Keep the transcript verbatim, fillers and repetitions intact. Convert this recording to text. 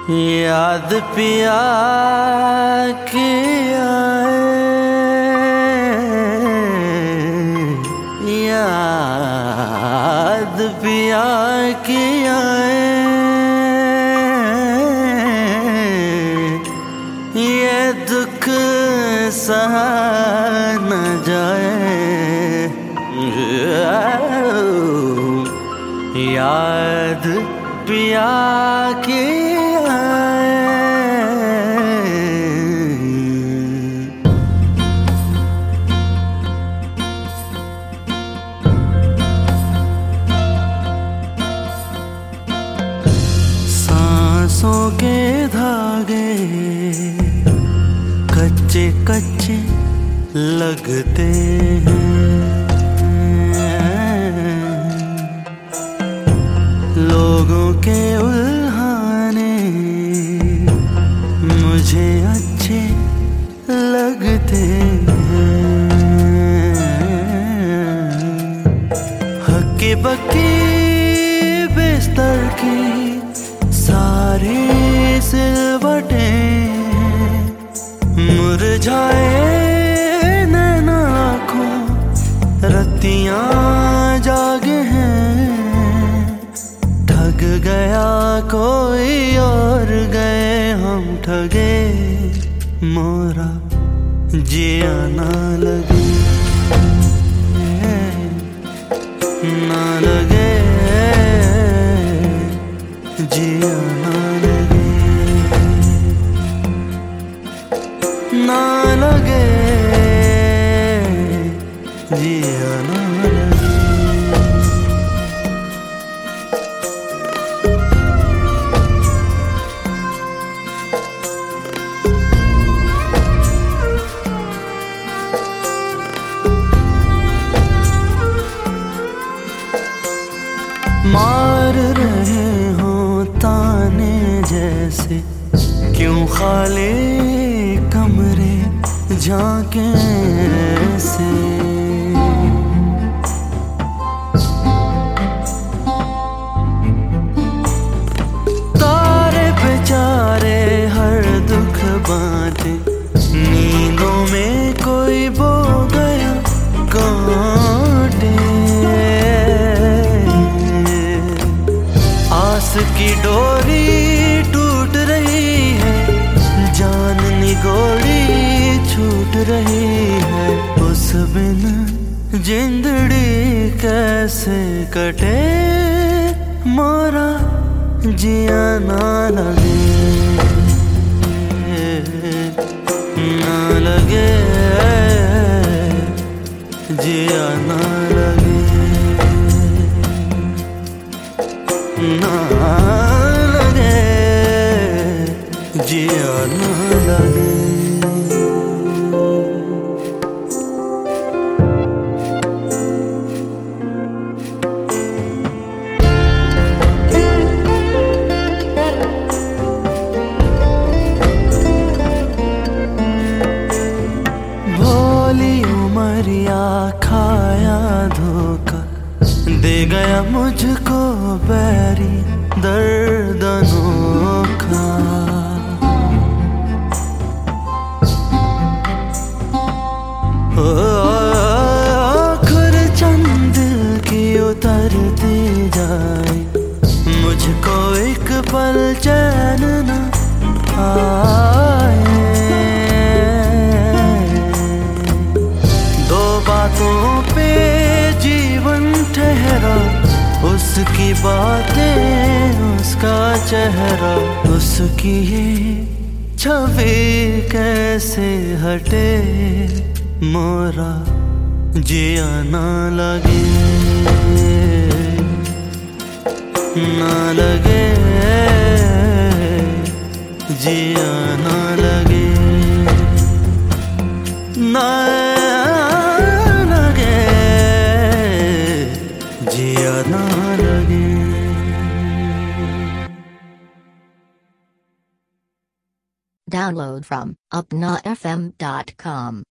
याद पिया के आए, याद पिया के आए, ये दुख सहा न जाए। याद पिया के सांसों के धागे कच्चे कच्चे लगते हैं, लोगों के उल्हाने मुझे अच्छे लगते हैं। हक्की बक्की बिस्तर की सारे सिलवटें मुरझाए नैना आँखों रत्तियां जागे हैं। ठग गया कोई और गए हम ठगे, मोरा जिया ना लगे ना लगे जिया ना लगे ना लगे जिया ना लगे। मार रहे हो ताने जैसे क्यों खाली कमरे झांके से। तारे बेचारे हर दुख बांटे, नींदों में कोई बो गया कांटे। आस की डोरी टूट रही है, जान निगोरी छूट रही है। उस बिन जिंदड़ी कैसे कटे, मोरा जिया ना लगे ना लगे जिया ना लगे ना लगे जिया ना लगे। भोली उमरिया खाया धोखा, दे गया मुझको बैरी दर्द अनोखा। आखिर चंद की उतरती जाए, मुझको एक पल चैन न आए। दो बातों पे जीवन ठहरा, उसकी बातें उसका चेहरा। उसकी ये छवि कैसे हटे, मोरा जिया ना लगे ना लगे जिया ना लगे ना लगे जिया ना लगे। Download from upna f m dot com.